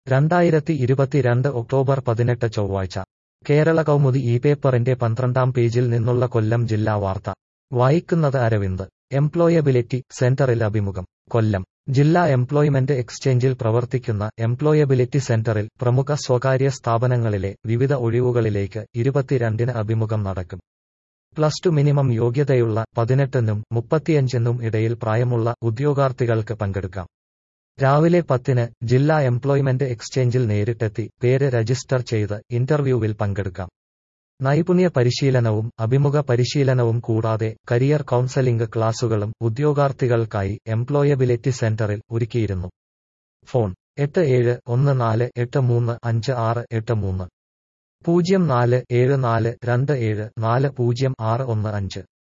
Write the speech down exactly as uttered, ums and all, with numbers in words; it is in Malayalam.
രണ്ടായിരത്തി ഇരുപത്തിരണ്ട് ഒക്ടോബർ പതിനെട്ട് ചൊവ്വാഴ്ച കേരള കൗമുദി ഈ പേപ്പറിന്റെ പന്ത്രണ്ടാം പേജിൽ നിന്നുള്ള കൊല്ലം ജില്ലാ വാർത്ത വായിക്കുന്നത് അരവിന്ദ്. എംപ്ലോയബിലിറ്റി സെന്ററിൽ അഭിമുഖം. കൊല്ലം ജില്ലാ എംപ്ലോയ്മെന്റ് എക്സ്ചേഞ്ചിൽ പ്രവർത്തിക്കുന്ന എംപ്ലോയബിലിറ്റി സെന്ററിൽ പ്രമുഖ സ്വകാര്യ സ്ഥാപനങ്ങളിലെ വിവിധ ഒഴിവുകളിലേക്ക് ഇരുപത്തിരണ്ടിന് അഭിമുഖം നടക്കും. പ്ലസ് ടു മിനിമം യോഗ്യതയുള്ള പതിനെട്ടിനും മുപ്പത്തിയഞ്ചിനും ഇടയിൽ പ്രായമുള്ള ഉദ്യോഗാർത്ഥികൾക്ക് പങ്കെടുക്കാം. രാവിലെ പത്തിന് ജില്ലാ എംപ്ലോയ്മെന്റ് എക്സ്ചേഞ്ചിൽ നേരിട്ടെത്തി പേര് രജിസ്റ്റർ ചെയ്ത് ഇന്റർവ്യൂവിൽ പങ്കെടുക്കാം. നൈപുണ്യ പരിശീലനവും അഭിമുഖ പരിശീലനവും കൂടാതെ കരിയർ കൗൺസലിംഗ് ക്ലാസുകളും ഉദ്യോഗാർത്ഥികൾക്കായി എംപ്ലോയബിലിറ്റി സെന്ററിൽ ഒരുക്കിയിരുന്നു. ഫോൺ എട്ട് ഏഴ് ഒന്ന് നാല് എട്ട് മൂന്ന് അഞ്ച് ആറ് എട്ട് മൂന്ന് പൂജ്യം നാല് ഏഴ് നാല് രണ്ട് ഏഴ് നാല് പൂജ്യം ആറ് ഒന്ന് അഞ്ച്.